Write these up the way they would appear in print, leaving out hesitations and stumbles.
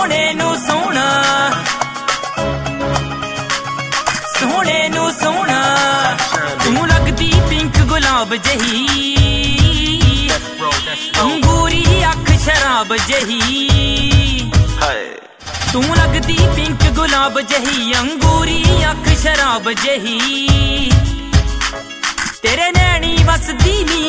सोहणे नू सोहना सोहणे नू सोहना तू लगदी पिंक गुलाब जही अंगूरी अख शराब जही तू लगदी पिंक गुलाब जही अंगूरी अख शराब जही तेरे नैनी वसदी नी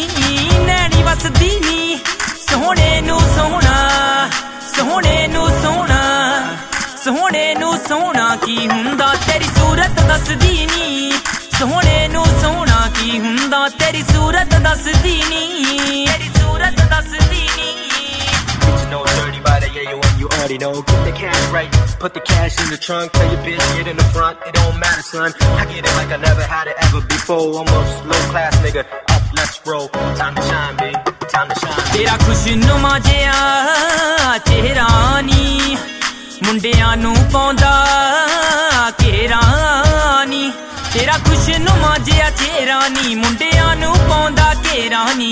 सोहणे नू सोहना सोहणे नू सोहना सोहणे नू सोहना की हुंदा तेरी सूरत दसदी नी सोहणे नू सोहना की हुंदा तेरी सूरत दसदी नी तेरी सूरत दसदी नी No dirty by the yeah, you already know. Get the cash right, put the cash in the trunk. Tell your bitch get in the front. It don't matter, son. I get it like I never had it ever before. Almost low class nigga. Up, let's roll. Time to shine, baby. Time to shine. तेरा खुशनुमा जिहा चेहरा नी मुंडियां नू पाउंदा घेरा नी तेरा खुशनुमा जिहा चेहरा नी मुंडियां नू पाउंदा घेरा नी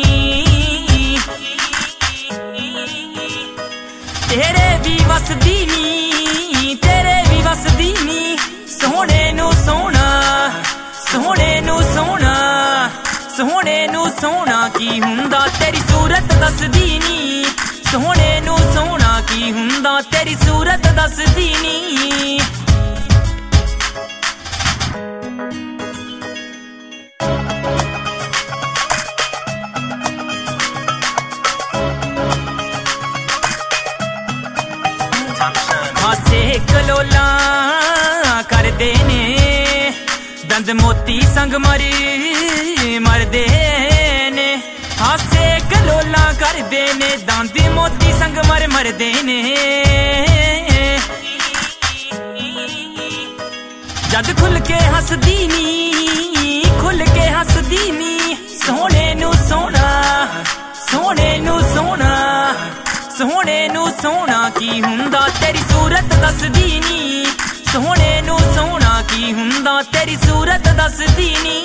तेरे भी वसदी नी सोहणे नू सोहना सोहणे नू सोहना सोहणे नू सोहना की हुंदा तेरी सूरत दसदी नी सोहणे नू सोहना की हुंदा तेरी सूरत दसदी नी हासे कलोला करदे ने दंद मोती संग मरदे ने हासे कलोला करदे ने दंद मोती संग मरदे ने जद खुल के हसदी नी सोहणे नू सोहना सोहणे नू सोहना सोहणे नू सोहना की हुंदा तेरी सूरत दसदी नी सोहणे नू सोहना की हुंदा तेरी सूरत दसदी नी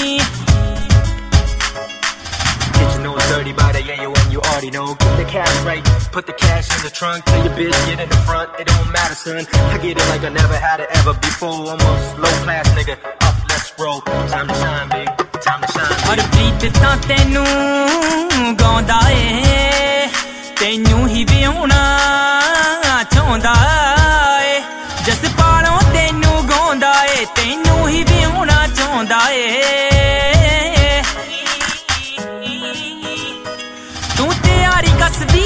No dirty by the yeah, you already know. Get the cash right, put the cash in the trunk. Tell your bitch get in the front. It don't matter, son. I get it like I never had it ever before. Almost low class nigga. Up, let's roll. Time to shine, baby. Time to shine. और प्रीत तां तैनू गाउंदा ए तैनू ही विआउणा चाहुंदा ए जसपालों तैनू गाउंदा ए तैनू ही विआउणा चाहुंदा ए तू तैयारी कसदी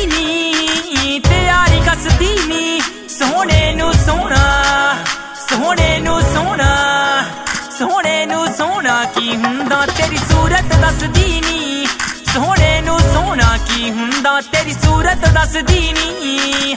नी सोहणे नू सोहना सोहणे नू सोहना सोहणे नू सोहना की हुंदा तेरी सूरत दसदी नी सोहणे नू सोहना की हुंदा तेरी सूरत दसदी नी